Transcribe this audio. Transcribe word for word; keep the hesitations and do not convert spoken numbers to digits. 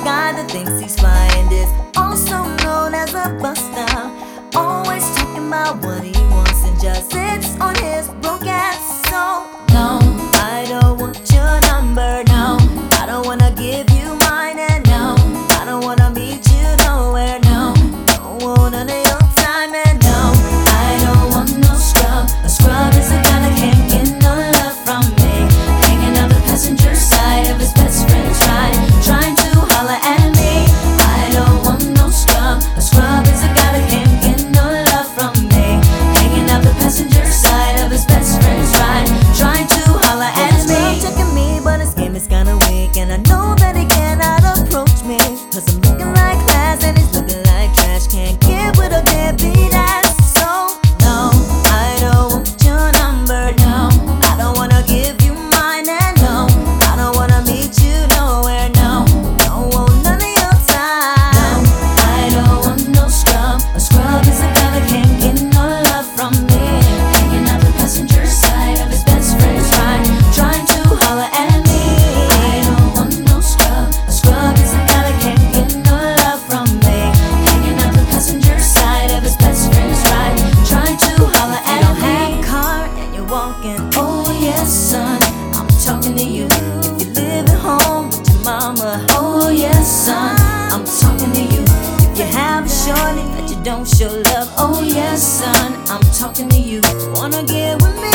guy that thinks he's flying is also known as a buster. Always talking about what he wants and just sits on his broke ass. So no, I don't want your number. No, I don't wanna give you mine. And no, I don't wanna meet you nowhere. No, don't want none of your time. And no, I don't want no scrub. A scrub is a guy that can't get no love from me. Hanging out the passenger side of his best friend's ride, trying to holler at me. I don't want no scrub. A scrub is a guy that can't get no love from me. Hanging out the passenger side of his best friend's ride, trying to holler at me. He's checking me, but his game is kinda weak, and I know that he cannot approach me, cause I'm looking like class and he's looking like trash. Can't get with a deadbeat ass. So no, I don't want your number. No, I don't wanna give you mine. And no, I don't wanna meet you nowhere. No, don't want none of your time. No, I don't want no scrub. A scrub is a guy that can't get no love from me. Hanging out the passenger side of his best friend's ride, trying to holler at me. I don't want no scrub. A scrub is a guy that can't get no love from me. Hanging out the passenger side of his best friend's ride, trying to holler at me. You don't have a car and you're walking. Oh yes, son, I'm talking to you. If you live at home with your mama. Oh yes, son, I'm talking to you. If you have a shorty that you don't show love. Oh yes, son, I'm talking to you. Wanna get with me?